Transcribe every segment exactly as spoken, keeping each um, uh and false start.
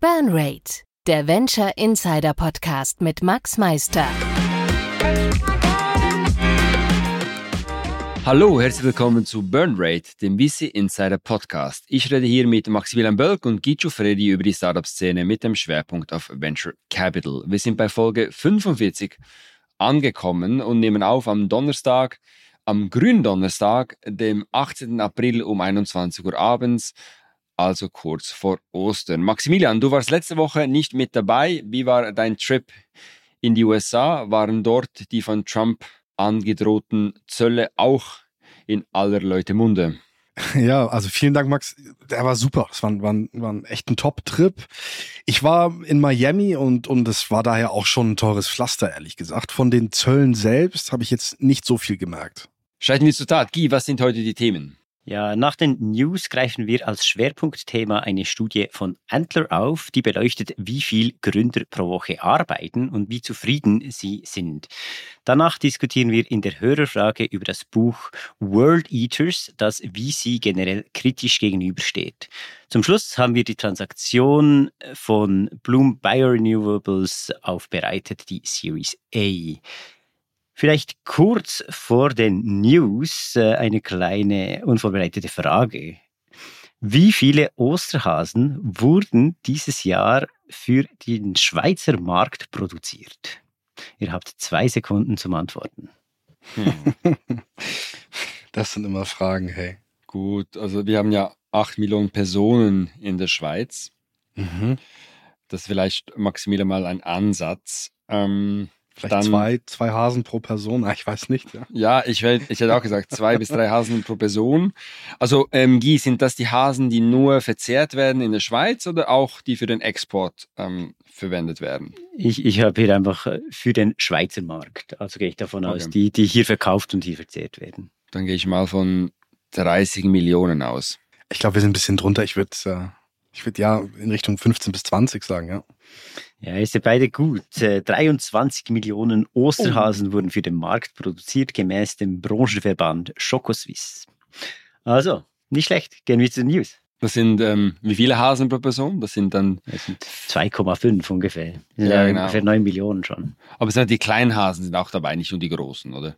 Burnrate, der Venture Insider Podcast mit Max Meister. Hallo, herzlich willkommen zu Burnrate, dem V C Insider Podcast. Ich rede hier mit Maximilian Bölk und Guido Fredi über die Startup-Szene mit dem Schwerpunkt auf Venture Capital. Wir sind bei Folge fünfundvierzig angekommen und nehmen auf am Donnerstag, am Gründonnerstag, dem achtzehnten April um einundzwanzig Uhr abends, also kurz vor Ostern. Maximilian, du warst letzte Woche nicht mit dabei. Wie war dein Trip in die U S A? Waren dort die von Trump angedrohten Zölle auch in aller Leute Munde? Ja, also vielen Dank, Max. Der war super. Es war, war, war ein echt ein Top-Trip. Ich war in Miami und und es war daher auch schon ein teures Pflaster, ehrlich gesagt. Von den Zöllen selbst habe ich jetzt nicht so viel gemerkt. Schreiten wir zur Tat. Guy, was sind heute die Themen? Ja, nach den News greifen wir als Schwerpunktthema eine Studie von Antler auf, die beleuchtet, wie viel Gründer pro Woche arbeiten und wie zufrieden sie sind. Danach diskutieren wir in der Hörerfrage über das Buch World Eaters, das V C generell kritisch gegenübersteht. Zum Schluss haben wir die Transaktion von Bloom Biorenewables aufbereitet, die Series A. Vielleicht kurz vor den News äh, eine kleine unvorbereitete Frage. Wie viele Osterhasen wurden dieses Jahr für den Schweizer Markt produziert? Ihr habt zwei Sekunden zum Antworten. Hm. Das sind immer Fragen, hey. Gut, also wir haben ja acht Millionen Personen in der Schweiz. Mhm. Das ist vielleicht, Maximilian, mal ein Ansatz. Ähm, Vielleicht Dann, zwei, zwei Hasen pro Person, ah, ich weiß nicht. Ja, ja ich, will, ich hätte auch gesagt, zwei bis drei Hasen pro Person. Also ähm, Guy, sind das die Hasen, die nur verzehrt werden in der Schweiz oder auch die für den Export ähm, verwendet werden? Ich, ich habe hier einfach für den Schweizer Markt, also gehe ich davon okay. aus, die, die hier verkauft und hier verzehrt werden. Dann gehe ich mal von dreißig Millionen aus. Ich glaube, wir sind ein bisschen drunter. Ich würde äh, ich würd ja in Richtung fünfzehn bis zwanzig sagen, ja. Ja, ist ja beide gut. dreiundzwanzig Millionen Osterhasen oh. wurden für den Markt produziert, gemäß dem Branchenverband Schokoswiss. Also, nicht schlecht. Gehen wir zu den News. Das sind, ähm, wie viele Hasen pro Person? Das sind dann... Das sind zwei Komma fünf ungefähr. Ja, ja, genau. Ungefähr neun Millionen schon. Aber es sind die kleinen Hasen sind auch dabei, nicht nur die großen, oder?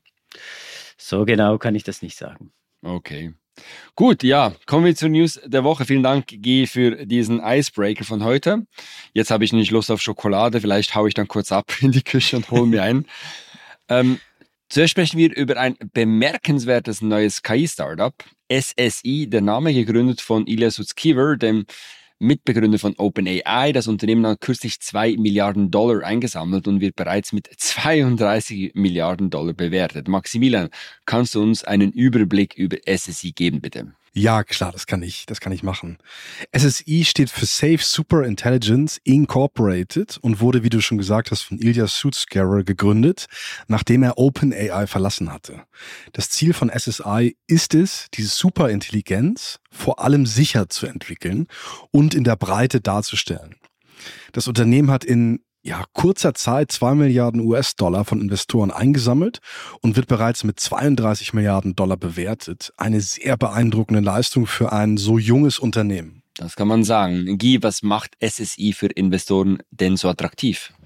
So genau kann ich das nicht sagen. Okay. Gut, ja, kommen wir zur News der Woche. Vielen Dank, Guy, für diesen Icebreaker von heute. Jetzt habe ich nicht Lust auf Schokolade, vielleicht haue ich dann kurz ab in die Küche und hole mir ein. ähm, zuerst sprechen wir über ein bemerkenswertes neues K I-Startup, S S I, der Name gegründet von Ilya Sutskever, dem Mitbegründer von OpenAI. Das Unternehmen hat kürzlich zwei Milliarden Dollar eingesammelt und wird bereits mit zweiunddreißig Milliarden Dollar bewertet. Maximilian, kannst du uns einen Überblick über S S I geben, bitte? Ja, klar, das kann ich, das kann ich machen. S S I steht für Safe Super Intelligence Incorporated und wurde, wie du schon gesagt hast, von Ilya Sutskever gegründet, nachdem er OpenAI verlassen hatte. Das Ziel von S S I ist es, diese Superintelligenz vor allem sicher zu entwickeln und in der Breite darzustellen. Das Unternehmen hat in ja, kurzer Zeit zwei Milliarden U S-Dollar von Investoren eingesammelt und wird bereits mit zweiunddreißig Milliarden Dollar bewertet. Eine sehr beeindruckende Leistung für ein so junges Unternehmen. Das kann man sagen. Guy, was macht S S I für Investoren denn so attraktiv?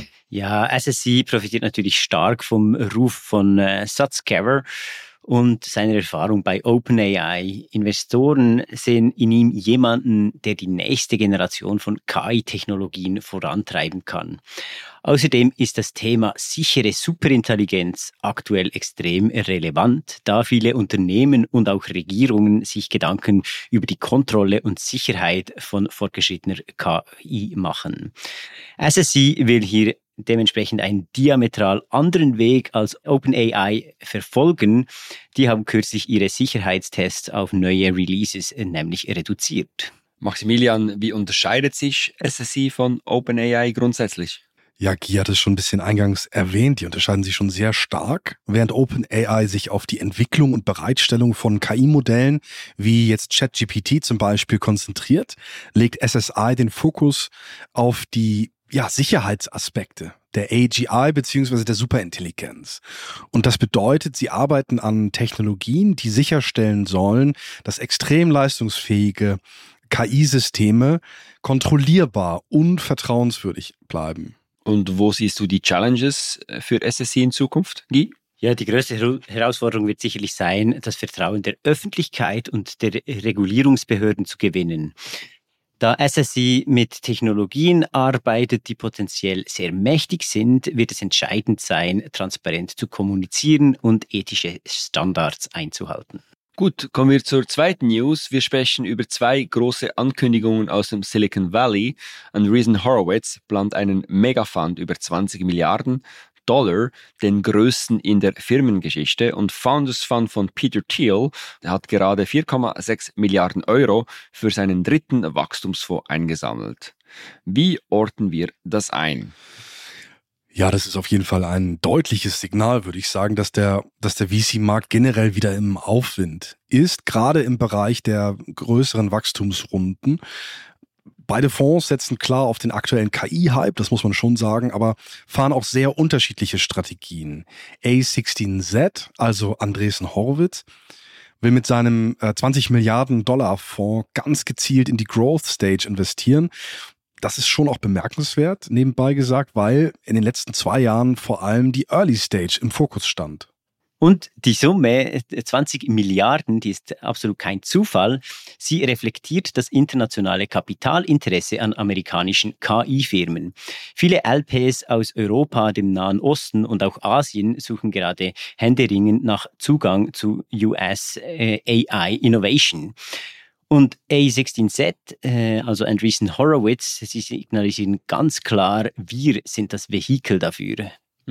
Ja, S S I profitiert natürlich stark vom Ruf von äh, Sutskever und seiner Erfahrung bei OpenAI. Investoren sehen in ihm jemanden, der die nächste Generation von K I-Technologien vorantreiben kann. Außerdem ist das Thema sichere Superintelligenz aktuell extrem relevant, da viele Unternehmen und auch Regierungen sich Gedanken über die Kontrolle und Sicherheit von fortgeschrittener K I machen. S S I will hier dementsprechend einen diametral anderen Weg als OpenAI verfolgen. Die haben kürzlich ihre Sicherheitstests auf neue Releases nämlich reduziert. Maximilian, wie unterscheidet sich S S I von OpenAI grundsätzlich? Ja, Guy hat es schon ein bisschen eingangs erwähnt, die unterscheiden sich schon sehr stark. Während OpenAI sich auf die Entwicklung und Bereitstellung von K I-Modellen, wie jetzt ChatGPT zum Beispiel, konzentriert, legt S S I den Fokus auf die ja, Sicherheitsaspekte der A G I bzw. der Superintelligenz. Und das bedeutet, sie arbeiten an Technologien, die sicherstellen sollen, dass extrem leistungsfähige K I-Systeme kontrollierbar und vertrauenswürdig bleiben. Und wo siehst du die Challenges für S S I in Zukunft, Guy? Ja, die größte Herausforderung wird sicherlich sein, das Vertrauen der Öffentlichkeit und der Regulierungsbehörden zu gewinnen. Da S S I mit Technologien arbeitet, die potenziell sehr mächtig sind, wird es entscheidend sein, transparent zu kommunizieren und ethische Standards einzuhalten. Gut, kommen wir zur zweiten News. Wir sprechen über zwei große Ankündigungen aus dem Silicon Valley. Andreessen Horowitz plant einen Megafund über zwanzig Milliarden Dollar, den größten in der Firmengeschichte, und Founders Fund von Peter Thiel, der hat gerade vier Komma sechs Milliarden Euro für seinen dritten Wachstumsfonds eingesammelt. Wie ordnen wir das ein? Ja, das ist auf jeden Fall ein deutliches Signal, würde ich sagen, dass der, dass der V C-Markt generell wieder im Aufwind ist, gerade im Bereich der größeren Wachstumsrunden. Beide Fonds setzen klar auf den aktuellen K I-Hype, das muss man schon sagen, aber fahren auch sehr unterschiedliche Strategien. A sechzehn Z, also Andreessen Horowitz, will mit seinem zwanzig Milliarden Dollar Fonds ganz gezielt in die Growth Stage investieren. Das ist schon auch bemerkenswert, nebenbei gesagt, weil in den letzten zwei Jahren vor allem die Early Stage im Fokus stand. Und die Summe zwanzig Milliarden, die ist absolut kein Zufall. Sie reflektiert das internationale Kapitalinteresse an amerikanischen K I-Firmen. Viele L Ps aus Europa, dem Nahen Osten und auch Asien suchen gerade händeringend nach Zugang zu U S A I Innovation. Und A sechzehn Z, also Andreessen Horowitz, sie signalisieren ganz klar, wir sind das Vehikel dafür.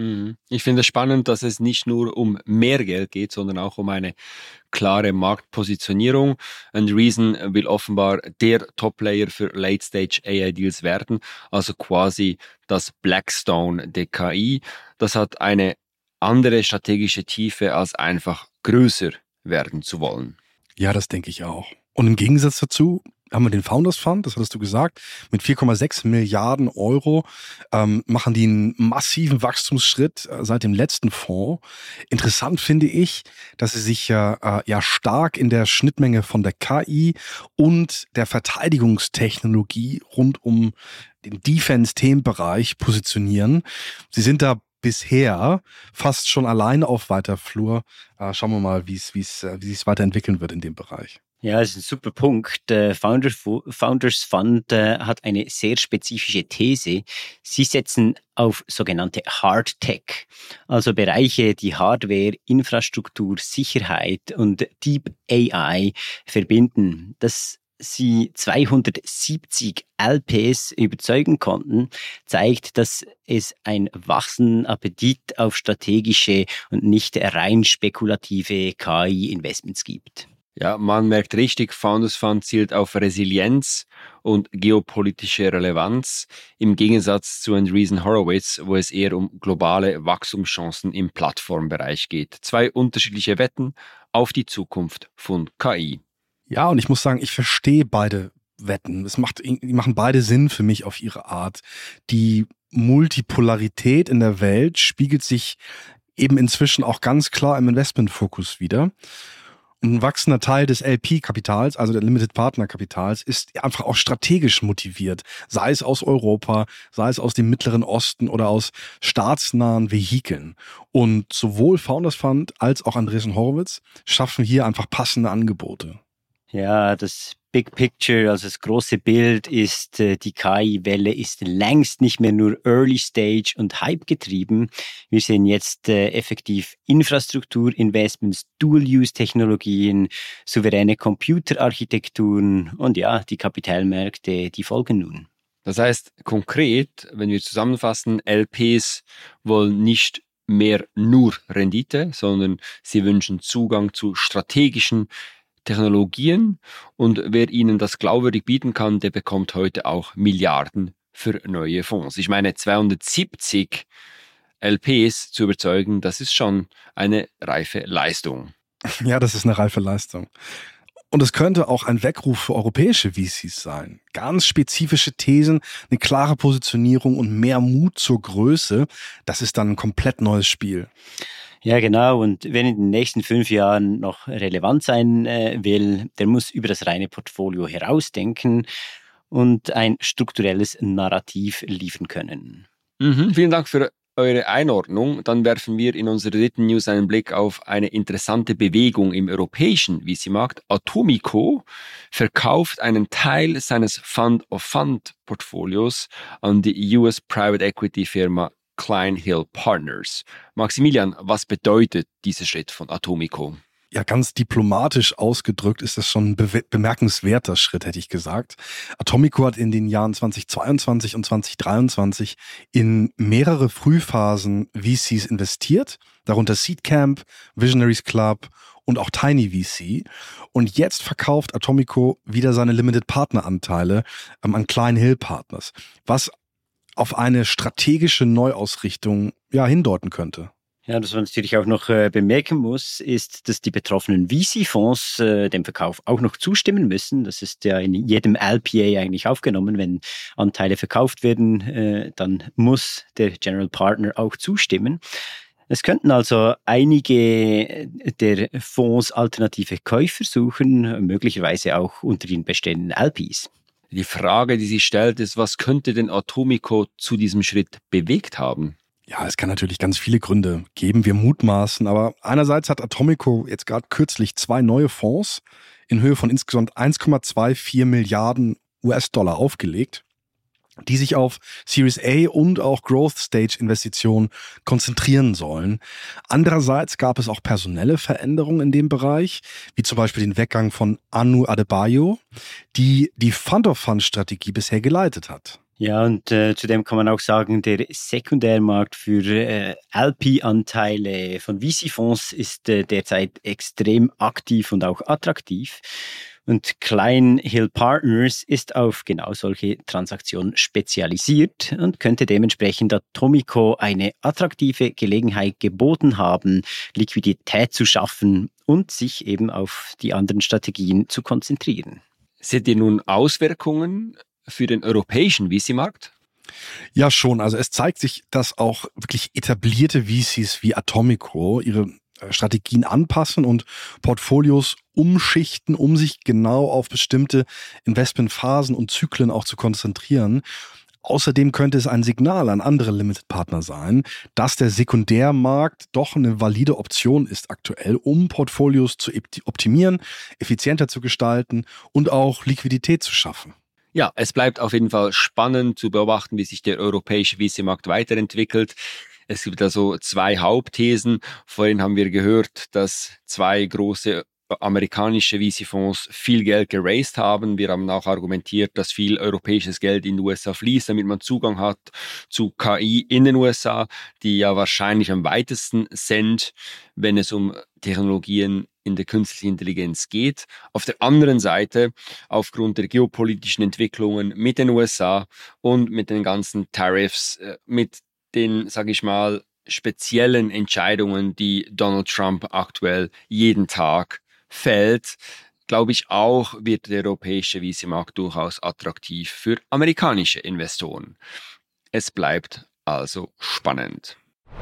Ich finde es spannend, dass es nicht nur um mehr Geld geht, sondern auch um eine klare Marktpositionierung. Andreessen will offenbar der Top-Player für Late-Stage A I-Deals werden, also quasi das Blackstone der K I. Das hat eine andere strategische Tiefe, als einfach größer werden zu wollen. Ja, das denke ich auch. Und im Gegensatz dazu haben wir den Founders Fund, das hattest du gesagt, mit vier Komma sechs Milliarden Euro ähm, machen die einen massiven Wachstumsschritt äh, seit dem letzten Fonds. Interessant finde ich, dass sie sich äh, äh, ja stark in der Schnittmenge von der K I und der Verteidigungstechnologie rund um den Defense-Themenbereich positionieren. Sie sind da bisher fast schon alleine auf weiter Flur. Äh, schauen wir mal, wie es wie es wie sich weiterentwickeln wird in dem Bereich. Ja, das ist ein super Punkt. Der Founders Fund hat eine sehr spezifische These. Sie setzen auf sogenannte Hard Tech, also Bereiche, die Hardware, Infrastruktur, Sicherheit und Deep A I verbinden. Dass sie zweihundertsiebzig L Ps überzeugen konnten, zeigt, dass es ein wachsenden Appetit auf strategische und nicht rein spekulative K I-Investments gibt. Ja, man merkt richtig, Founders Fund zielt auf Resilienz und geopolitische Relevanz im Gegensatz zu Andreessen Horowitz, wo es eher um globale Wachstumschancen im Plattformbereich geht. Zwei unterschiedliche Wetten auf die Zukunft von K I. Ja, und ich muss sagen, ich verstehe beide Wetten. Es macht, die machen beide Sinn für mich auf ihre Art. Die Multipolarität in der Welt spiegelt sich eben inzwischen auch ganz klar im Investmentfokus wider. Ein wachsender Teil des L P-Kapitals, also der Limited Partner-Kapitals, ist einfach auch strategisch motiviert. Sei es aus Europa, sei es aus dem Mittleren Osten oder aus staatsnahen Vehikeln. Und sowohl Founders Fund als auch Andreessen Horowitz schaffen hier einfach passende Angebote. Ja, das Big Picture, also das große Bild ist, die K I-Welle ist längst nicht mehr nur Early Stage und Hype getrieben. Wir sehen jetzt äh, effektiv Infrastrukturinvestments, Dual-Use-Technologien, souveräne Computerarchitekturen und ja, die Kapitalmärkte, die folgen nun. Das heißt konkret, wenn wir zusammenfassen, L Ps wollen nicht mehr nur Rendite, sondern sie wünschen Zugang zu strategischen Technologien, und wer ihnen das glaubwürdig bieten kann, der bekommt heute auch Milliarden für neue Fonds. Ich meine, zweihundertsiebzig L Ps zu überzeugen, das ist schon eine reife Leistung. Ja, das ist eine reife Leistung. Und es könnte auch ein Weckruf für europäische V Cs sein. Ganz spezifische Thesen, eine klare Positionierung und mehr Mut zur Größe, das ist dann ein komplett neues Spiel. Ja, genau. Und wer in den nächsten fünf Jahren noch relevant sein äh, will, der muss über das reine Portfolio herausdenken und ein strukturelles Narrativ liefern können. Mhm, vielen Dank für eure Einordnung. Dann werfen wir in unserer dritten News einen Blick auf eine interessante Bewegung im europäischen V C-Markt. Atomico verkauft einen Teil seines Fund-of-Fund-Portfolios an die U S Private Equity Firma Klein Hill Partners. Maximilian, was bedeutet dieser Schritt von Atomico? Ja, ganz diplomatisch ausgedrückt ist das schon ein be- bemerkenswerter Schritt, hätte ich gesagt. Atomico hat in den Jahren zweitausendzweiundzwanzig und zweitausenddreiundzwanzig in mehrere Frühphasen V Cs investiert, darunter Seedcamp, Visionaries Club und auch Tiny V C. Und jetzt verkauft Atomico wieder seine Limited Partner Anteile ähm, an Klein Hill Partners, was auf eine strategische Neuausrichtung ja hindeuten könnte. Ja, was man natürlich auch noch äh, bemerken muss, ist, dass die betroffenen V C-Fonds äh, dem Verkauf auch noch zustimmen müssen. Das ist ja in jedem L P A eigentlich aufgenommen. Wenn Anteile verkauft werden, äh, dann muss der General Partner auch zustimmen. Es könnten also einige der Fonds alternative Käufer suchen, möglicherweise auch unter den bestehenden L Ps. Die Frage, die sich stellt, ist, was könnte denn Atomico zu diesem Schritt bewegt haben? Ja, es kann natürlich ganz viele Gründe geben, wir mutmaßen, aber einerseits hat Atomico jetzt gerade kürzlich zwei neue Fonds in Höhe von insgesamt eins Komma vierundzwanzig Milliarden U S-Dollar aufgelegt, die sich auf Series A und auch Growth Stage Investitionen konzentrieren sollen. Andererseits gab es auch personelle Veränderungen in dem Bereich, wie zum Beispiel den Weggang von Anu Adebayo, die die Fund-of-Fund-Strategie bisher geleitet hat. Ja, und äh, zudem kann man auch sagen, der Sekundärmarkt für äh, L P-Anteile von V C-Fonds ist äh, derzeit extrem aktiv und auch attraktiv. Und Klein Hill Partners ist auf genau solche Transaktionen spezialisiert und könnte dementsprechend Atomico eine attraktive Gelegenheit geboten haben, Liquidität zu schaffen und sich eben auf die anderen Strategien zu konzentrieren. Seht ihr nun Auswirkungen für den europäischen V C-Markt? Ja, schon. Also es zeigt sich, dass auch wirklich etablierte V Cs wie Atomico ihre Strategien anpassen und Portfolios umschichten, um sich genau auf bestimmte Investmentphasen und Zyklen auch zu konzentrieren. Außerdem könnte es ein Signal an andere Limited-Partner sein, dass der Sekundärmarkt doch eine valide Option ist aktuell, um Portfolios zu optimieren, effizienter zu gestalten und auch Liquidität zu schaffen. Ja, es bleibt auf jeden Fall spannend zu beobachten, wie sich der europäische V C-Markt weiterentwickelt. Es gibt also zwei Hauptthesen. Vorhin haben wir gehört, dass zwei große amerikanische V C-Fonds viel Geld geraced haben. Wir haben auch argumentiert, dass viel europäisches Geld in die U S A fließt, damit man Zugang hat zu K I in den U S A, die ja wahrscheinlich am weitesten sind, wenn es um Technologien in der künstlichen Intelligenz geht. Auf der anderen Seite, aufgrund der geopolitischen Entwicklungen mit den U S A und mit den ganzen Tariffs, mit den, sage ich mal, speziellen Entscheidungen, die Donald Trump aktuell jeden Tag fällt, glaube ich auch, wird der europäische V C-Markt durchaus attraktiv für amerikanische Investoren. Es bleibt also spannend.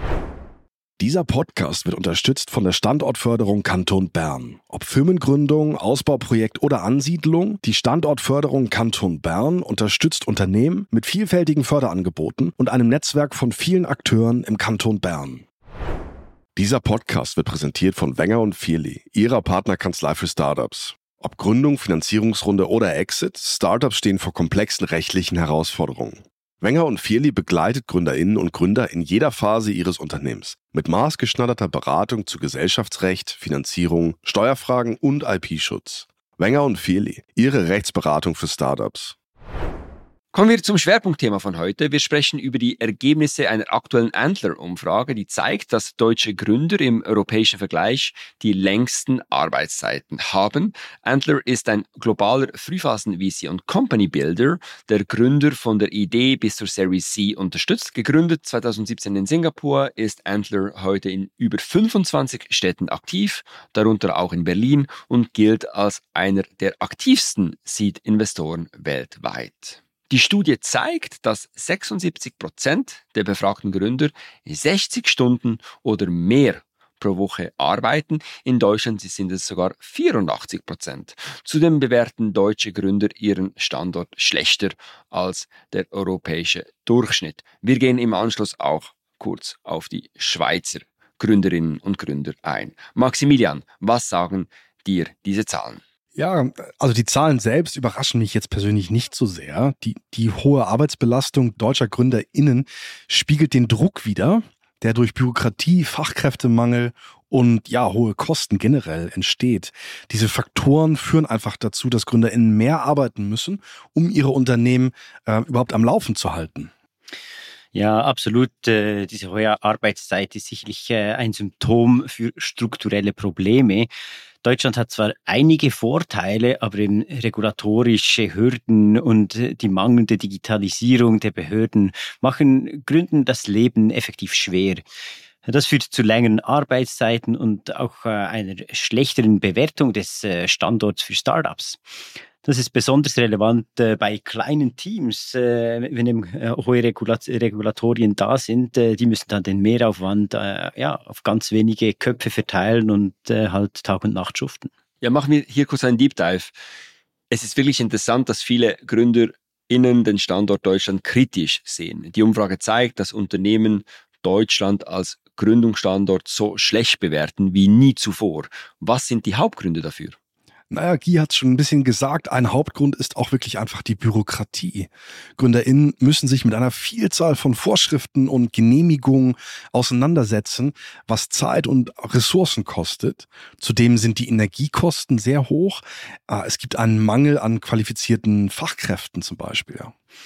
Dieser Podcast wird unterstützt von der Standortförderung Kanton Bern. Ob Firmengründung, Ausbauprojekt oder Ansiedlung, die Standortförderung Kanton Bern unterstützt Unternehmen mit vielfältigen Förderangeboten und einem Netzwerk von vielen Akteuren im Kanton Bern. Dieser Podcast wird präsentiert von Wenger und Vierli, ihrer Partnerkanzlei für Startups. Ob Gründung, Finanzierungsrunde oder Exit, Startups stehen vor komplexen rechtlichen Herausforderungen. Wenger und Vierli begleitet GründerInnen und Gründer in jeder Phase ihres Unternehmens mit maßgeschneiderter Beratung zu Gesellschaftsrecht, Finanzierung, Steuerfragen und I P-Schutz. Wenger und Vierli, ihre Rechtsberatung für Startups. Kommen wir zum Schwerpunktthema von heute. Wir sprechen über die Ergebnisse einer aktuellen Antler-Umfrage, die zeigt, dass deutsche Gründer im europäischen Vergleich die längsten Arbeitszeiten haben. Antler ist ein globaler Frühphasen-V C und Company Builder, der Gründer von der Idee bis zur Series C unterstützt. Gegründet zweitausendsiebzehn in Singapur, ist Antler heute in über fünfundzwanzig Städten aktiv, darunter auch in Berlin, und gilt als einer der aktivsten Seed-Investoren weltweit. Die Studie zeigt, dass sechsundsiebzig Prozent der befragten Gründer sechzig Stunden oder mehr pro Woche arbeiten. In Deutschland sind es sogar vierundachtzig Prozent. Zudem bewerten deutsche Gründer ihren Standort schlechter als der europäische Durchschnitt. Wir gehen im Anschluss auch kurz auf die Schweizer Gründerinnen und Gründer ein. Maximilian, was sagen dir diese Zahlen? Ja, also die Zahlen selbst überraschen mich jetzt persönlich nicht so sehr. Die, die hohe Arbeitsbelastung deutscher GründerInnen spiegelt den Druck wider, der durch Bürokratie, Fachkräftemangel und ja, hohe Kosten generell entsteht. Diese Faktoren führen einfach dazu, dass GründerInnen mehr arbeiten müssen, um ihre Unternehmen äh, überhaupt am Laufen zu halten. Ja, absolut. Äh, diese hohe Arbeitszeit ist sicherlich äh, ein Symptom für strukturelle Probleme. Deutschland hat zwar einige Vorteile, aber eben regulatorische Hürden und die mangelnde Digitalisierung der Behörden machen Gründen das Leben effektiv schwer. Das führt zu längeren Arbeitszeiten und auch einer schlechteren Bewertung des Standorts für Startups. Das ist besonders relevant äh, bei kleinen Teams, äh, wenn eben äh, hohe Regulat- Regulatorien da sind. Äh, die müssen dann den Mehraufwand äh, ja, auf ganz wenige Köpfe verteilen und äh, halt Tag und Nacht schuften. Ja, machen wir hier kurz einen Deep Dive. Es ist wirklich interessant, dass viele GründerInnen den Standort Deutschland kritisch sehen. Die Umfrage zeigt, dass Unternehmen Deutschland als Gründungsstandort so schlecht bewerten wie nie zuvor. Was sind die Hauptgründe dafür? Naja, Guy hat es schon ein bisschen gesagt, ein Hauptgrund ist auch wirklich einfach die Bürokratie. GründerInnen müssen sich mit einer Vielzahl von Vorschriften und Genehmigungen auseinandersetzen, was Zeit und Ressourcen kostet. Zudem sind die Energiekosten sehr hoch. Es gibt einen Mangel an qualifizierten Fachkräften zum Beispiel.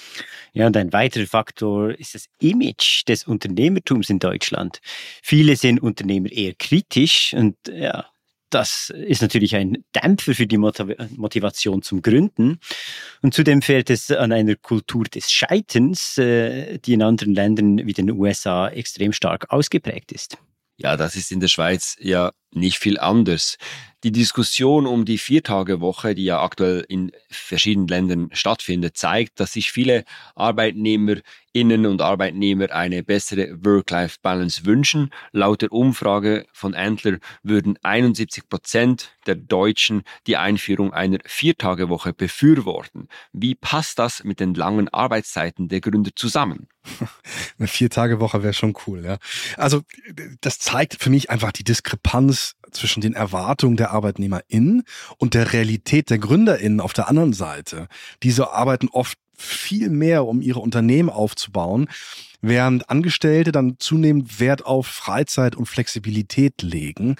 Ja, und ein weiterer Faktor ist das Image des Unternehmertums in Deutschland. Viele sehen Unternehmer eher kritisch und ja, das ist natürlich ein Dämpfer für die Motivation zum Gründen. Und zudem fehlt es an einer Kultur des Scheiterns, die in anderen Ländern wie den U S A extrem stark ausgeprägt ist. Ja, das ist in der Schweiz ja nicht viel anders. Die Diskussion um die Viertagewoche, die ja aktuell in verschiedenen Ländern stattfindet, zeigt, dass sich viele ArbeitnehmerInnen und Arbeitnehmer eine bessere Work-Life-Balance wünschen. Laut der Umfrage von Antler würden einundsiebzig Prozent der Deutschen die Einführung einer Viertagewoche befürworten. Wie passt das mit den langen Arbeitszeiten der Gründer zusammen? Eine Vier-Tage-Woche wäre schon cool, ja. Also das zeigt für mich einfach die Diskrepanz zwischen den Erwartungen der ArbeitnehmerInnen und der Realität der GründerInnen auf der anderen Seite. Diese arbeiten oft viel mehr, um ihre Unternehmen aufzubauen, während Angestellte dann zunehmend Wert auf Freizeit und Flexibilität legen.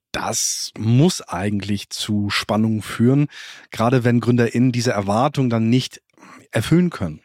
Das muss eigentlich zu Spannungen führen, gerade wenn GründerInnen diese Erwartungen dann nicht erfüllen können.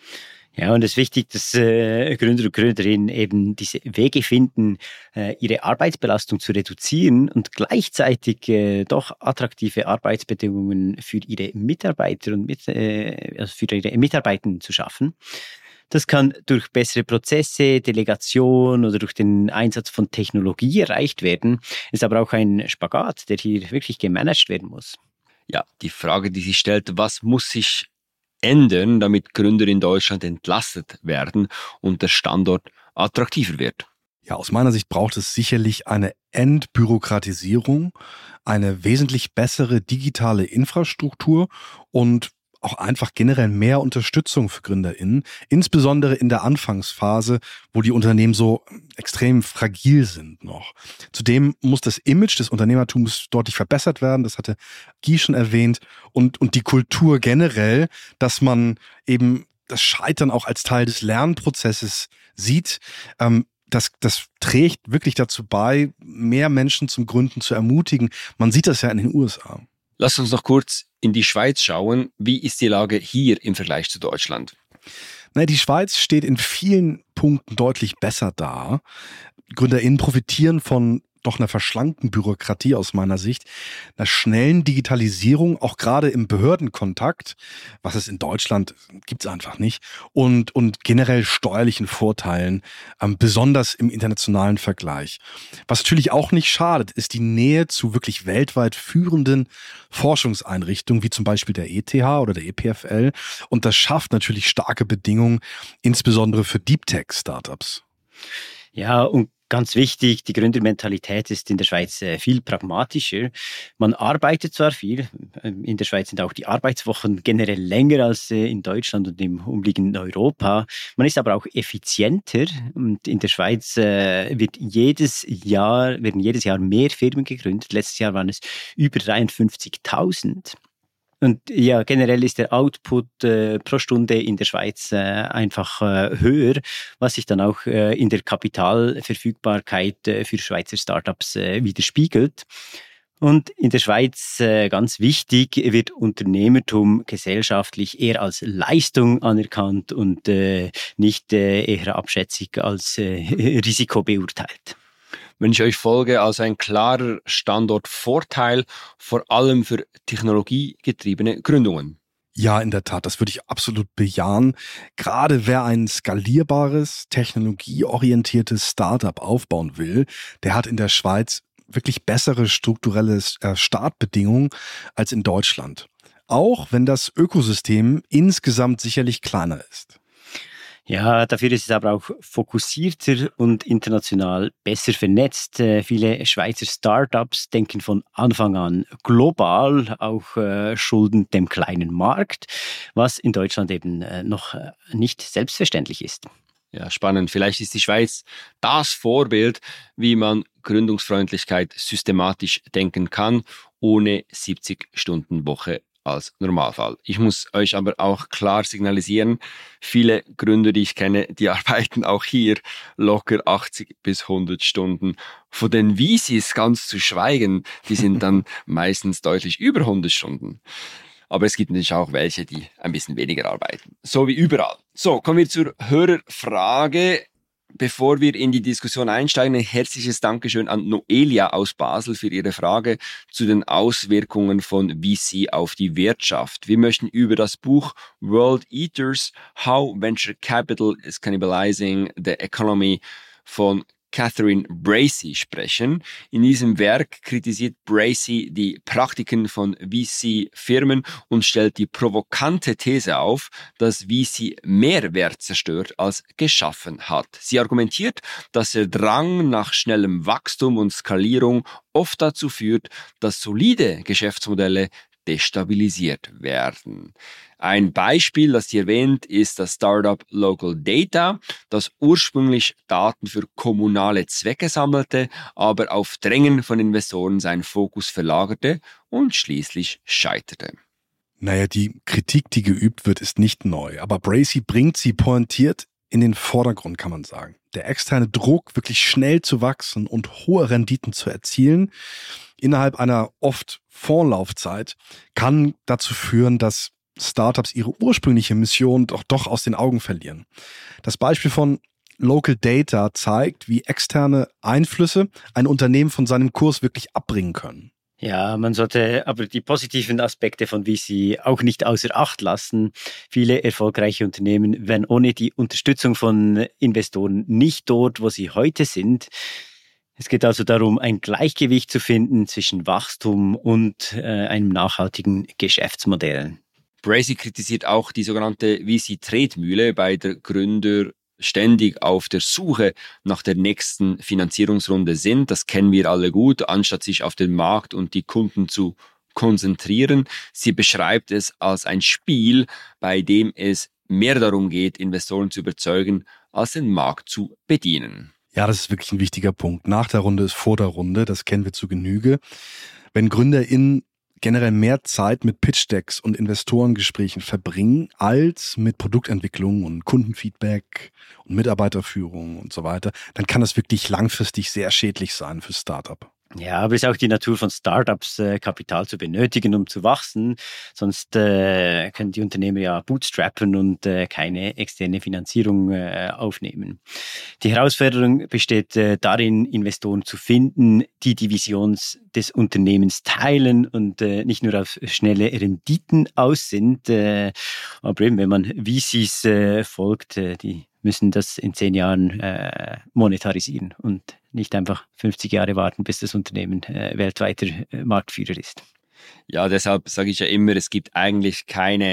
Ja, und es ist wichtig, dass äh, Gründer und Gründerinnen eben diese Wege finden, äh, ihre Arbeitsbelastung zu reduzieren und gleichzeitig äh, doch attraktive Arbeitsbedingungen für ihre Mitarbeiter und mit, äh, also für ihre Mitarbeitenden zu schaffen. Das kann durch bessere Prozesse, Delegation oder durch den Einsatz von Technologie erreicht werden. Ist aber auch ein Spagat, der hier wirklich gemanagt werden muss. Ja, die Frage, die sich stellt, was muss sich ändern, damit Gründer in Deutschland entlastet werden und der Standort attraktiver wird? Ja, aus meiner Sicht braucht es sicherlich eine Entbürokratisierung, eine wesentlich bessere digitale Infrastruktur und auch einfach generell mehr Unterstützung für GründerInnen, insbesondere in der Anfangsphase, wo die Unternehmen so extrem fragil sind noch. Zudem muss das Image des Unternehmertums deutlich verbessert werden, das hatte Guy schon erwähnt, und, und die Kultur generell, dass man eben das Scheitern auch als Teil des Lernprozesses sieht, ähm, Das, das trägt wirklich dazu bei, mehr Menschen zum Gründen zu ermutigen. Man sieht das ja in den U S A. Lass uns noch kurz in die Schweiz schauen. Wie ist die Lage hier im Vergleich zu Deutschland? Na, die Schweiz steht in vielen Punkten deutlich besser da. GründerInnen profitieren von doch einer verschlankten Bürokratie aus meiner Sicht, einer schnellen Digitalisierung, auch gerade im Behördenkontakt, was es in Deutschland gibt's einfach nicht, und, und generell steuerlichen Vorteilen, ähm, besonders im internationalen Vergleich. Was natürlich auch nicht schadet, ist die Nähe zu wirklich weltweit führenden Forschungseinrichtungen, wie zum Beispiel der E T H oder der E P F L, und das schafft natürlich starke Bedingungen, insbesondere für Deep Tech Startups. Ja, und ganz wichtig, die Gründermentalität ist in der Schweiz äh, viel pragmatischer. Man arbeitet zwar viel, in der Schweiz sind auch die Arbeitswochen generell länger als äh, in Deutschland und im umliegenden Europa. Man ist aber auch effizienter und in der Schweiz äh, wird jedes Jahr, werden jedes Jahr mehr Firmen gegründet. Letztes Jahr waren es über dreiundfünfzigtausend. Und ja, generell ist der Output äh, pro Stunde in der Schweiz äh, einfach äh, höher, was sich dann auch äh, in der Kapitalverfügbarkeit äh, für Schweizer Startups äh, widerspiegelt. Und in der Schweiz, äh, ganz wichtig, wird Unternehmertum gesellschaftlich eher als Leistung anerkannt und äh, nicht äh, eher abschätzig als äh, Risiko beurteilt. Wenn ich euch folge, also ein klarer Standortvorteil, vor allem für technologiegetriebene Gründungen. Ja, in der Tat, das würde ich absolut bejahen. Gerade wer ein skalierbares, technologieorientiertes Startup aufbauen will, der hat in der Schweiz wirklich bessere strukturelle Startbedingungen als in Deutschland. Auch wenn das Ökosystem insgesamt sicherlich kleiner ist. Ja, dafür ist es aber auch fokussierter und international besser vernetzt. Äh, viele Schweizer Startups denken von Anfang an global, auch äh, schuldend dem kleinen Markt, was in Deutschland eben äh, noch äh, nicht selbstverständlich ist. Ja, spannend. Vielleicht ist die Schweiz das Vorbild, wie man Gründungsfreundlichkeit systematisch denken kann, ohne siebzig-Stunden-Woche als Normalfall. Ich muss euch aber auch klar signalisieren, viele Gründer, die ich kenne, die arbeiten auch hier locker achtzig bis hundert Stunden. Von den V Cs ganz zu schweigen, die sind dann meistens deutlich über hundert Stunden. Aber es gibt natürlich auch welche, die ein bisschen weniger arbeiten. So wie überall. So, kommen wir zur Hörerfrage. Bevor wir in die Diskussion einsteigen, ein herzliches Dankeschön an Noelia aus Basel für ihre Frage zu den Auswirkungen von V C auf die Wirtschaft. Wir möchten über das Buch World Eaters, How Venture Capital is Cannibalizing the Economy von Catherine Bracy sprechen. In diesem Werk kritisiert Bracy die Praktiken von V C-Firmen und stellt die provokante These auf, dass V C mehr Wert zerstört als geschaffen hat. Sie argumentiert, dass der Drang nach schnellem Wachstum und Skalierung oft dazu führt, dass solide Geschäftsmodelle destabilisiert werden. Ein Beispiel, das sie erwähnt, ist das Startup Local Data, das ursprünglich Daten für kommunale Zwecke sammelte, aber auf Drängen von Investoren seinen Fokus verlagerte und schließlich scheiterte. Naja, die Kritik, die geübt wird, ist nicht neu, aber Bracy bringt sie pointiert in den Vordergrund, kann man sagen. Der externe Druck, wirklich schnell zu wachsen und hohe Renditen zu erzielen, innerhalb einer oft Vorlaufzeit, kann dazu führen, dass Startups ihre ursprüngliche Mission doch, doch aus den Augen verlieren. Das Beispiel von Local Data zeigt, wie externe Einflüsse ein Unternehmen von seinem Kurs wirklich abbringen können. Ja, man sollte aber die positiven Aspekte von V C auch nicht außer Acht lassen. Viele erfolgreiche Unternehmen wären ohne die Unterstützung von Investoren nicht dort, wo sie heute sind. Es geht also darum, ein Gleichgewicht zu finden zwischen Wachstum und äh, einem nachhaltigen Geschäftsmodell. Bracy kritisiert auch die sogenannte V C-Tretmühle, bei der Gründer ständig auf der Suche nach der nächsten Finanzierungsrunde sind. Das kennen wir alle gut, anstatt sich auf den Markt und die Kunden zu konzentrieren. Sie beschreibt es als ein Spiel, bei dem es mehr darum geht, Investoren zu überzeugen, als den Markt zu bedienen. Ja, das ist wirklich ein wichtiger Punkt. Nach der Runde ist vor der Runde, das kennen wir zu Genüge. Wenn GründerInnen generell mehr Zeit mit Pitch-Decks und Investorengesprächen verbringen, als mit Produktentwicklung und Kundenfeedback und Mitarbeiterführung und so weiter, dann kann das wirklich langfristig sehr schädlich sein für Startup. Ja, aber es ist auch die Natur von Startups, äh, Kapital zu benötigen, um zu wachsen. Sonst äh, können die Unternehmen ja bootstrappen und äh, keine externe Finanzierung äh, aufnehmen. Die Herausforderung besteht äh, darin, Investoren zu finden, die die Vision des Unternehmens teilen und äh, nicht nur auf schnelle Renditen aus sind. Äh, aber eben, wenn man V Cs äh, folgt, äh, die müssen das in zehn Jahren äh, monetarisieren und nicht einfach fünfzig Jahre warten, bis das Unternehmen äh, weltweiter äh, Marktführer ist. Ja, deshalb sage ich ja immer, es gibt eigentlich keine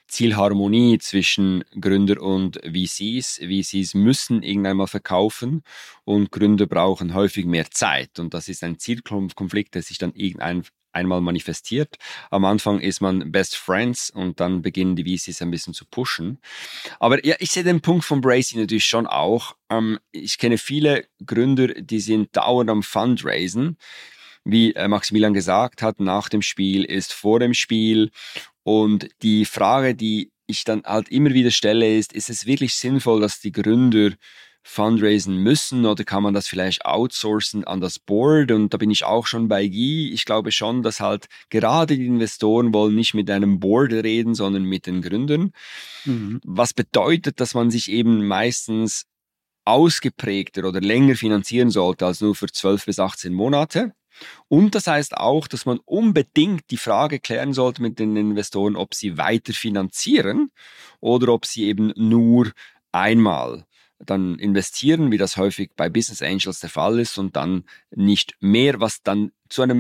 Zielharmonie zwischen Gründer und V Cs. V Cs müssen irgendwann mal verkaufen und Gründer brauchen häufig mehr Zeit. Und das ist ein Zielkonflikt, der sich dann irgendein einmal manifestiert. Am Anfang ist man Best Friends und dann beginnen die V Cs ein bisschen zu pushen. Aber ja, ich sehe den Punkt von Bracy natürlich schon auch. Ähm, ich kenne viele Gründer, die sind dauernd am Fundraisen. Wie äh, Maximilian gesagt hat, nach dem Spiel ist vor dem Spiel. Und die Frage, die ich dann halt immer wieder stelle, ist, ist es wirklich sinnvoll, dass die Gründer fundraisen müssen oder kann man das vielleicht outsourcen an das Board? Und da bin ich auch schon bei Guy. Ich glaube schon, dass halt gerade die Investoren wollen nicht mit einem Board reden, sondern mit den Gründern. Mhm. Was bedeutet, dass man sich eben meistens ausgeprägter oder länger finanzieren sollte als nur für zwölf bis achtzehn Monate. Und das heißt auch, dass man unbedingt die Frage klären sollte mit den Investoren, ob sie weiter finanzieren oder ob sie eben nur einmal dann investieren, wie das häufig bei Business Angels der Fall ist und dann nicht mehr, was dann zu einem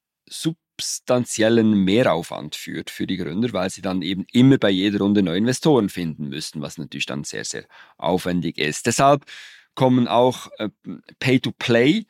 substanziellen Mehraufwand führt für die Gründer, weil sie dann eben immer bei jeder Runde neue Investoren finden müssten, was natürlich dann sehr, sehr aufwendig ist. Deshalb kommen auch äh, Pay-to-Play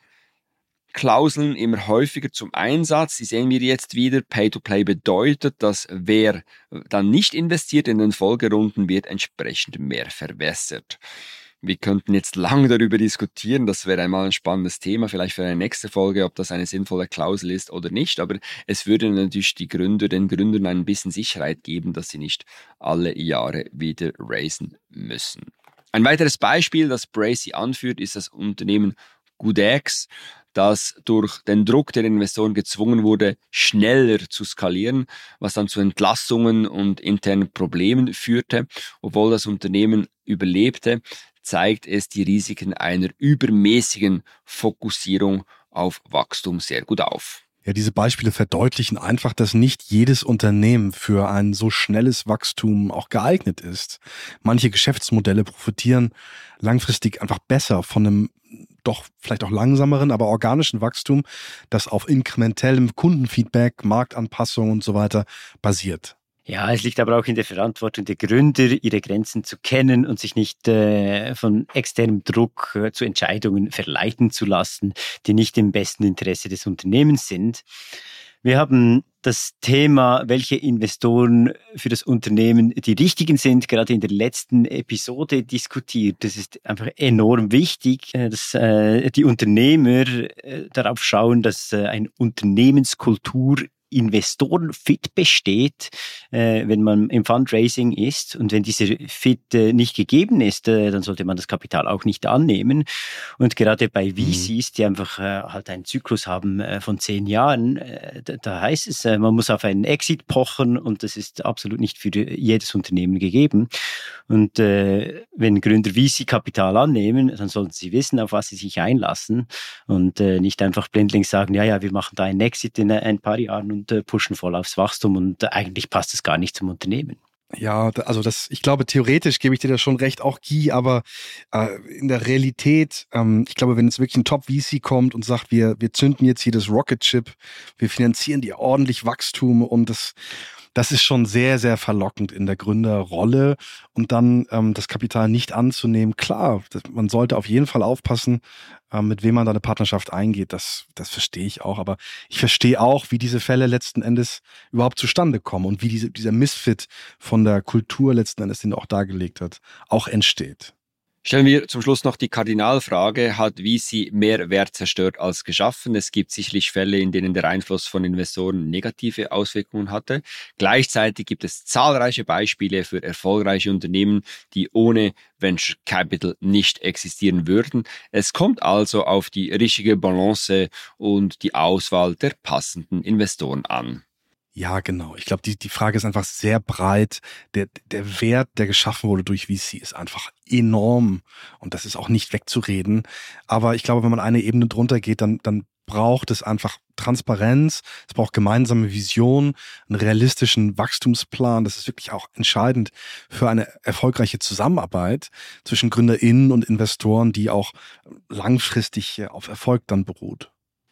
Klauseln immer häufiger zum Einsatz. Die sehen wir jetzt wieder. Pay-to-Play bedeutet, dass wer dann nicht investiert in den Folgerunden, wird entsprechend mehr verwässert. Wir könnten jetzt lange darüber diskutieren, das wäre einmal ein spannendes Thema, vielleicht für eine nächste Folge, ob das eine sinnvolle Klausel ist oder nicht, aber es würde natürlich die Gründer, den Gründern ein bisschen Sicherheit geben, dass sie nicht alle Jahre wieder raisen müssen. Ein weiteres Beispiel, das Bracy anführt, ist das Unternehmen Goodex, das durch den Druck der Investoren gezwungen wurde, schneller zu skalieren, was dann zu Entlassungen und internen Problemen führte. Obwohl das Unternehmen überlebte, zeigt es die Risiken einer übermäßigen Fokussierung auf Wachstum sehr gut auf. Ja, diese Beispiele verdeutlichen einfach, dass nicht jedes Unternehmen für ein so schnelles Wachstum auch geeignet ist. Manche Geschäftsmodelle profitieren langfristig einfach besser von einem doch vielleicht auch langsameren, aber organischen Wachstum, das auf inkrementellem Kundenfeedback, Marktanpassung und so weiter basiert. Ja, es liegt aber auch in der Verantwortung der Gründer, ihre Grenzen zu kennen und sich nicht äh, von externem Druck äh, zu Entscheidungen verleiten zu lassen, die nicht im besten Interesse des Unternehmens sind. Wir haben das Thema, welche Investoren für das Unternehmen die richtigen sind, gerade in der letzten Episode diskutiert. Das ist einfach enorm wichtig, dass äh, die Unternehmer äh, darauf schauen, dass äh, eine Unternehmenskultur Investorenfit besteht, äh, wenn man im Fundraising ist. Und wenn dieser Fit äh, nicht gegeben ist, äh, dann sollte man das Kapital auch nicht annehmen. Und gerade bei V Cs, die einfach äh, halt einen Zyklus haben äh, von zehn Jahren, äh, da, da heißt es, äh, man muss auf einen Exit pochen und das ist absolut nicht für jedes Unternehmen gegeben. Und äh, wenn Gründer V C-Kapital annehmen, dann sollten sie wissen, auf was sie sich einlassen und äh, nicht einfach blindlings sagen, ja, ja, wir machen da einen Exit in ein paar Jahren und äh, pushen voll aufs Wachstum und äh, eigentlich passt es gar nicht zum Unternehmen. Ja, also das, ich glaube, theoretisch gebe ich dir da schon recht, auch Guy, aber äh, in der Realität, ähm, ich glaube, wenn jetzt wirklich ein Top-V C kommt und sagt, wir, wir zünden jetzt hier das Rocket-Chip, wir finanzieren dir ordentlich Wachstum und das Das ist schon sehr, sehr verlockend in der Gründerrolle und dann ähm, das Kapital nicht anzunehmen. Klar, das, man sollte auf jeden Fall aufpassen, ähm, mit wem man da eine Partnerschaft eingeht. Das, das verstehe ich auch. Aber ich verstehe auch, wie diese Fälle letzten Endes überhaupt zustande kommen und wie diese, dieser Misfit von der Kultur letzten Endes, den er auch dargelegt hat, auch entsteht. Stellen wir zum Schluss noch die Kardinalfrage, hat V C mehr Wert zerstört als geschaffen? Es gibt sicherlich Fälle, in denen der Einfluss von Investoren negative Auswirkungen hatte. Gleichzeitig gibt es zahlreiche Beispiele für erfolgreiche Unternehmen, die ohne Venture Capital nicht existieren würden. Es kommt also auf die richtige Balance und die Auswahl der passenden Investoren an. Ja, genau. Ich glaube, die, die Frage ist einfach sehr breit. Der, der Wert, der geschaffen wurde durch V C, ist einfach enorm. Und das ist auch nicht wegzureden. Aber ich glaube, wenn man eine Ebene drunter geht, dann, dann braucht es einfach Transparenz. Es braucht gemeinsame Vision, einen realistischen Wachstumsplan. Das ist wirklich auch entscheidend für eine erfolgreiche Zusammenarbeit zwischen GründerInnen und Investoren, die auch langfristig auf Erfolg dann beruht.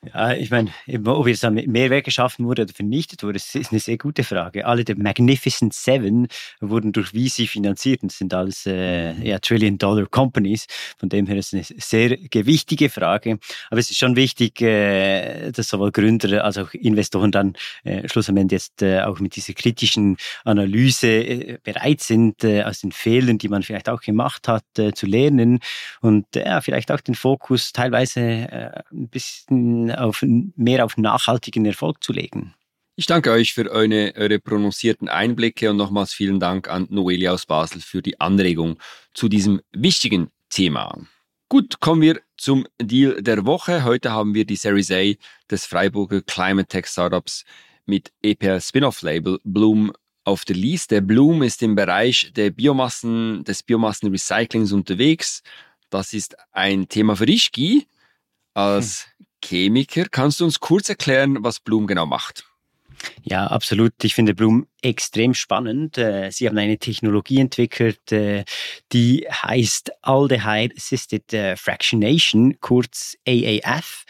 Ja, ich meine, ob jetzt da Mehrwert geschaffen wurde oder vernichtet wurde, das ist eine sehr gute Frage. Alle der Magnificent Seven wurden durch V C finanziert und das sind alles äh, ja, Trillion-Dollar-Companies. Von dem her ist es eine sehr gewichtige Frage. Aber es ist schon wichtig, äh, dass sowohl Gründer als auch Investoren dann äh, schlussendlich jetzt äh, auch mit dieser kritischen Analyse äh, bereit sind, äh, aus den Fehlern, die man vielleicht auch gemacht hat, äh, zu lernen und äh, vielleicht auch den Fokus teilweise äh, ein bisschen auf, mehr auf nachhaltigen Erfolg zu legen. Ich danke euch für eure, eure prononcierten Einblicke und nochmals vielen Dank an Noeli aus Basel für die Anregung zu diesem wichtigen Thema. Gut, kommen wir zum Deal der Woche. Heute haben wir die Series A des Freiburger Climate Tech Startups mit E P L Spin-off-Label Bloom auf der Liste. Bloom ist im Bereich der Biomassen, des Biomassenrecyclings unterwegs. Das ist ein Thema für dich, Guy. Als hm. Chemiker, kannst du uns kurz erklären, was Bloom genau macht? Ja, absolut. Ich finde Bloom extrem spannend. Sie haben eine Technologie entwickelt, die heißt Aldehyde Assisted Fractionation, kurz A A F.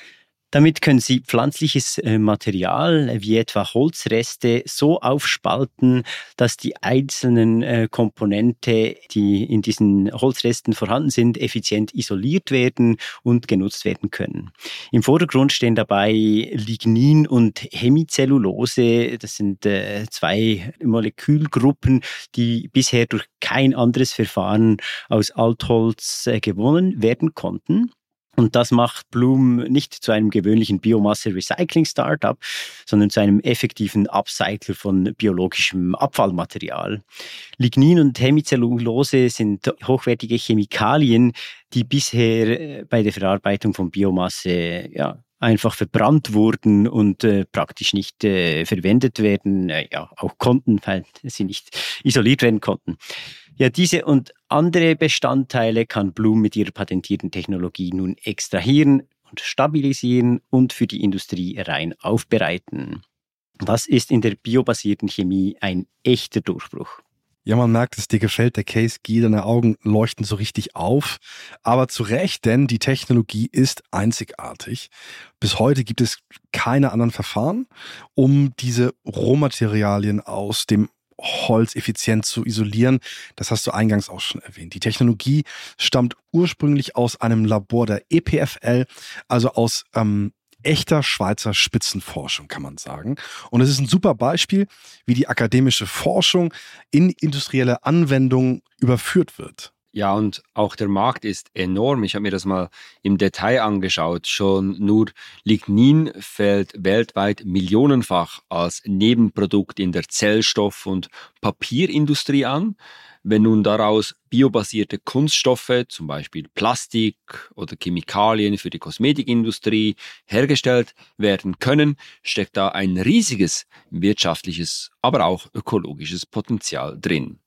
Damit können Sie pflanzliches Material wie etwa Holzreste so aufspalten, dass die einzelnen Komponente, die in diesen Holzresten vorhanden sind, effizient isoliert werden und genutzt werden können. Im Vordergrund stehen dabei Lignin und Hemicellulose. Das sind zwei Molekülgruppen, die bisher durch kein anderes Verfahren aus Altholz gewonnen werden konnten. Und das macht Bloom nicht zu einem gewöhnlichen Biomasse-Recycling-Startup, sondern zu einem effektiven Upcycler von biologischem Abfallmaterial. Lignin und Hemicellulose sind hochwertige Chemikalien, die bisher bei der Verarbeitung von Biomasse ja, einfach verbrannt wurden und äh, praktisch nicht äh, verwendet werden, äh, ja, auch konnten, weil sie nicht isoliert werden konnten. Ja, diese und andere Bestandteile kann Bloom mit ihrer patentierten Technologie nun extrahieren und stabilisieren und für die Industrie rein aufbereiten. Das ist in der biobasierten Chemie ein echter Durchbruch. Ja, man merkt, dass dir gefällt, der Case, Guy, deine Augen leuchten so richtig auf. Aber zu Recht, denn die Technologie ist einzigartig. Bis heute gibt es keine anderen Verfahren, um diese Rohmaterialien aus dem Holz effizient zu isolieren. Das hast du eingangs auch schon erwähnt. Die Technologie stammt ursprünglich aus einem Labor der E P F L, also aus ähm, echter Schweizer Spitzenforschung, kann man sagen. Und es ist ein super Beispiel, wie die akademische Forschung in industrielle Anwendungen überführt wird. Ja, und auch der Markt ist enorm. Ich habe mir das mal im Detail angeschaut. Schon nur Lignin fällt weltweit millionenfach als Nebenprodukt in der Zellstoff- und Papierindustrie an. Wenn nun daraus biobasierte Kunststoffe, zum Beispiel Plastik oder Chemikalien für die Kosmetikindustrie, hergestellt werden können, steckt da ein riesiges wirtschaftliches, aber auch ökologisches Potenzial drin.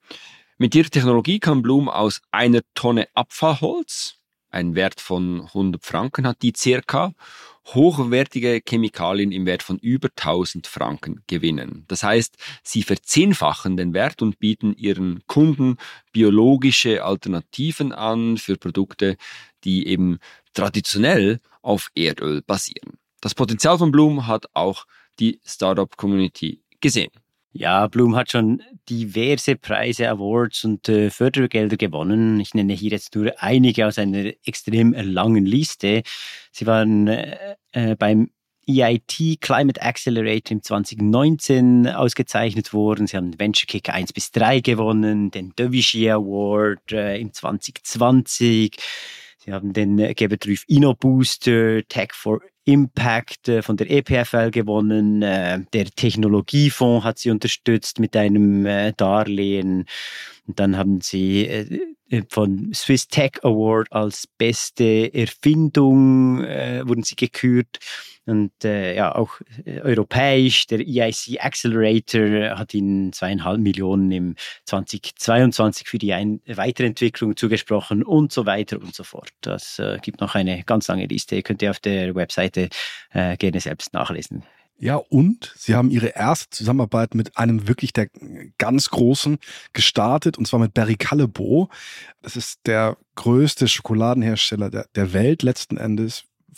Mit ihrer Technologie kann Bloom aus einer Tonne Abfallholz, ein Wert von hundert Franken hat die circa, hochwertige Chemikalien im Wert von über tausend Franken gewinnen. Das heißt, sie verzehnfachen den Wert und bieten ihren Kunden biologische Alternativen an für Produkte, die eben traditionell auf Erdöl basieren. Das Potenzial von Bloom hat auch die Startup-Community gesehen. Ja, Bloom hat schon diverse Preise, Awards und äh, Fördergelder gewonnen. Ich nenne hier jetzt nur einige aus einer extrem langen Liste. Sie waren äh, äh, beim E I T Climate Accelerator im zwanzig neunzehn ausgezeichnet worden. Sie haben Venture Kick eins bis drei gewonnen, den Devishi Award äh, im zwanzig zwanzig. Sie haben den äh, Gebertrüff InnoBooster, Tech for Impact äh, von der E P F L gewonnen. Äh, der Technologiefonds hat sie unterstützt mit einem äh, Darlehen. Und dann haben sie äh, von Swiss Tech Award als beste Erfindung äh, wurden sie gekürt. Und äh, ja, auch äh, europäisch, der E I C Accelerator hat ihnen zweieinhalb Millionen im zwanzig zweiundzwanzig für die Ein- Weiterentwicklung zugesprochen und so weiter und so fort. Das äh, gibt noch eine ganz lange Liste, könnt ihr auf der Webseite äh, gerne selbst nachlesen. Ja, und sie haben ihre erste Zusammenarbeit mit einem wirklich der ganz Großen gestartet, und zwar mit Barry Callebaut. Das ist der größte Schokoladenhersteller der, der Welt letzten Endes.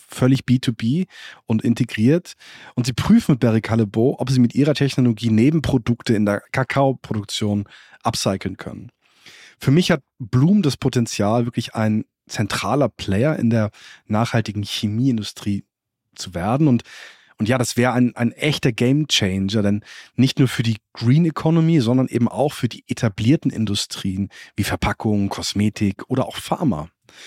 völlig B zwei B und integriert. Und sie prüfen mit Barry Callebaut, ob sie mit ihrer Technologie Nebenprodukte in der Kakaoproduktion upcyclen können. Für mich hat Bloom das Potenzial, wirklich ein zentraler Player in der nachhaltigen Chemieindustrie zu werden. Und, und ja, das wäre ein, ein echter Gamechanger, denn nicht nur für die Green Economy, sondern eben auch für die etablierten Industrien wie Verpackung, Kosmetik oder auch Pharma.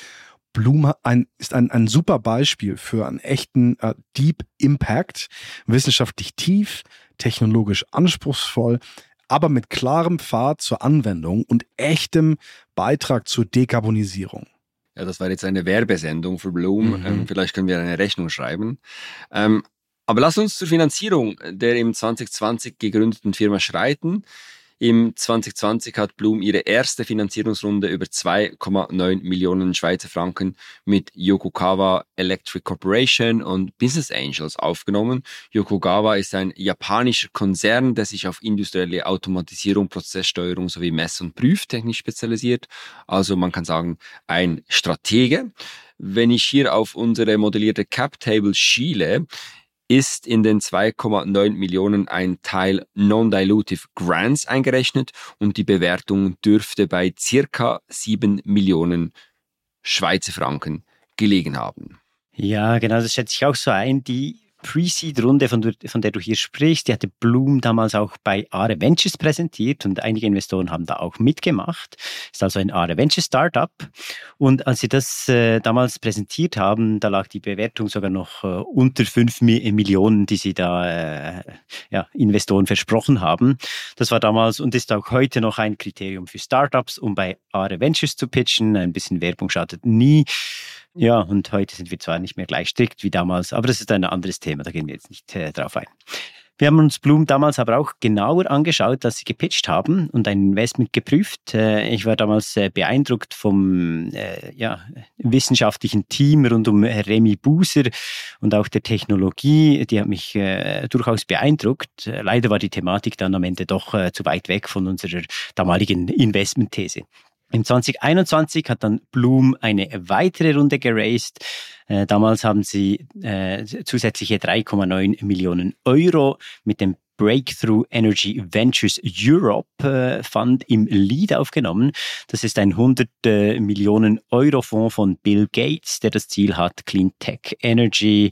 Bloom ein, ist ein, ein super Beispiel für einen echten äh, Deep Impact, wissenschaftlich tief, technologisch anspruchsvoll, aber mit klarem Pfad zur Anwendung und echtem Beitrag zur Dekarbonisierung. Ja, das war jetzt eine Werbesendung für Bloom. Mhm. Ähm, vielleicht können wir eine Rechnung schreiben. Ähm, aber lass uns zur Finanzierung der im zwanzig zwanzig gegründeten Firma schreiten. Im zwanzig zwanzig hat Bloom ihre erste Finanzierungsrunde über zwei Komma neun Millionen Schweizer Franken mit Yokogawa Electric Corporation und Business Angels aufgenommen. Yokogawa ist ein japanischer Konzern, der sich auf industrielle Automatisierung, Prozesssteuerung sowie Mess- und Prüftechnik spezialisiert. Also man kann sagen, ein Stratege. Wenn ich hier auf unsere modellierte Cap-Table schiele, ist in den zwei Komma neun Millionen ein Teil Non-Dilutive Grants eingerechnet und die Bewertung dürfte bei circa sieben Millionen Schweizer Franken gelegen haben. Ja, genau, das schätze ich auch so ein. Die Pre-Seed-Runde, von, der- von der du hier sprichst, die hatte Bloom damals auch bei Aare Ventures präsentiert und einige Investoren haben da auch mitgemacht. Ist also ein Aare Ventures Startup. Und als sie das äh, damals präsentiert haben, da lag die Bewertung sogar noch äh, unter fünf Mi- Millionen, die sie da äh, ja, Investoren versprochen haben. Das war damals und ist auch heute noch ein Kriterium für Startups, um bei Aare Ventures zu pitchen. Ein bisschen Werbung schadet nie. Ja, und heute sind wir zwar nicht mehr gleich strikt wie damals, aber das ist ein anderes Thema, da gehen wir jetzt nicht äh, drauf ein. Wir haben uns Bloom damals aber auch genauer angeschaut, dass sie gepitcht haben und ein Investment geprüft. Äh, ich war damals äh, beeindruckt vom äh, ja, wissenschaftlichen Team rund um Remy Buser und auch der Technologie. Die hat mich äh, durchaus beeindruckt. Äh, leider war die Thematik dann am Ende doch äh, zu weit weg von unserer damaligen Investmentthese. Im zwanzig einundzwanzig hat dann Bloom eine weitere Runde geraced. Äh, damals haben sie äh, zusätzliche drei Komma neun Millionen Euro mit dem Breakthrough Energy Ventures Europe äh, Fund im Lead aufgenommen. Das ist ein hundert äh, Millionen Euro Fonds von Bill Gates, der das Ziel hat, Clean Tech Energy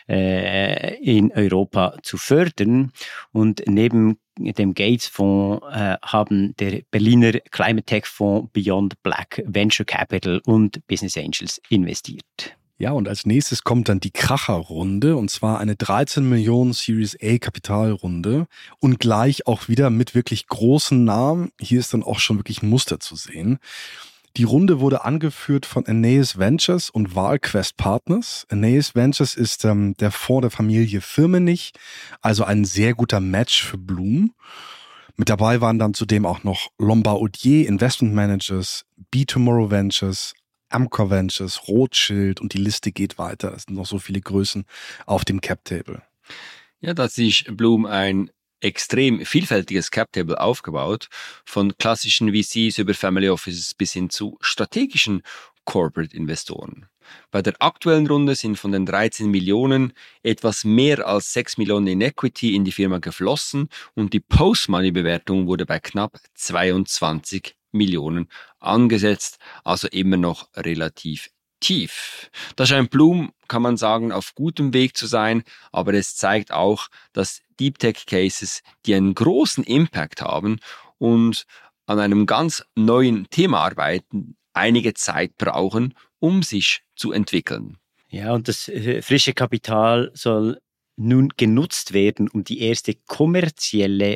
äh, in Europa zu fördern. Und neben dem Gates-Fonds äh, haben der Berliner Climate Tech-Fonds Beyond Black Venture Capital und Business Angels investiert. Ja, und als nächstes kommt dann die Kracher-Runde, und zwar eine dreizehn Millionen Series A Kapitalrunde und gleich auch wieder mit wirklich großen Namen. Hier ist dann auch schon wirklich ein Muster zu sehen. Die Runde wurde angeführt von Aeneas Ventures und ValQuest Partners. Aeneas Ventures ist ähm, der Fonds der Familie Firmenich, also ein sehr guter Match für Bloom. Mit dabei waren dann zudem auch noch Lombard-Odier Investment Managers, B-Tomorrow Ventures, Amcor Ventures, Rothschild und die Liste geht weiter. Es sind noch so viele Größen auf dem Cap-Table. Ja, da hat sich Bloom ein extrem vielfältiges Cap-Table aufgebaut, von klassischen V Cs über Family Offices bis hin zu strategischen Corporate-Investoren. Bei der aktuellen Runde sind von den dreizehn Millionen etwas mehr als sechs Millionen in Equity in die Firma geflossen und die Post-Money-Bewertung wurde bei knapp zweiundzwanzig Millionen angesetzt, also immer noch relativ tief. Da scheint Bloom, kann man sagen, auf gutem Weg zu sein, aber es zeigt auch, dass Deep Tech Cases, die einen großen Impact haben und an einem ganz neuen Thema arbeiten, einige Zeit brauchen, um sich zu entwickeln. Ja, und das äh, frische Kapital soll nun genutzt werden, um die erste kommerzielle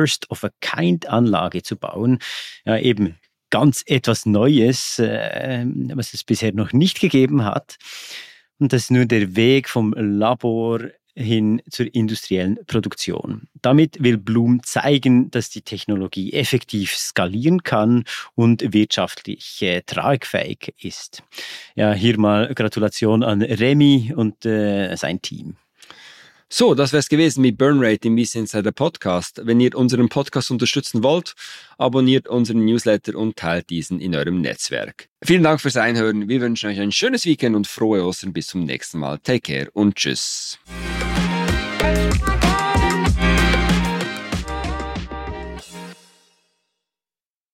First-of-a-Kind-Anlage zu bauen. Ja, eben ganz etwas Neues, äh, was es bisher noch nicht gegeben hat. Und das ist nur der Weg vom Labor hin zur industriellen Produktion. Damit will Bloom zeigen, dass die Technologie effektiv skalieren kann und wirtschaftlich äh, tragfähig ist. Ja, hier mal Gratulation an Remy und äh, sein Team. So, das wär's gewesen mit Burnrate im V C Insider Podcast. Wenn ihr unseren Podcast unterstützen wollt, abonniert unseren Newsletter und teilt diesen in eurem Netzwerk. Vielen Dank fürs Einhören. Wir wünschen euch ein schönes Weekend und frohe Ostern. Bis zum nächsten Mal. Take care und tschüss. Bye.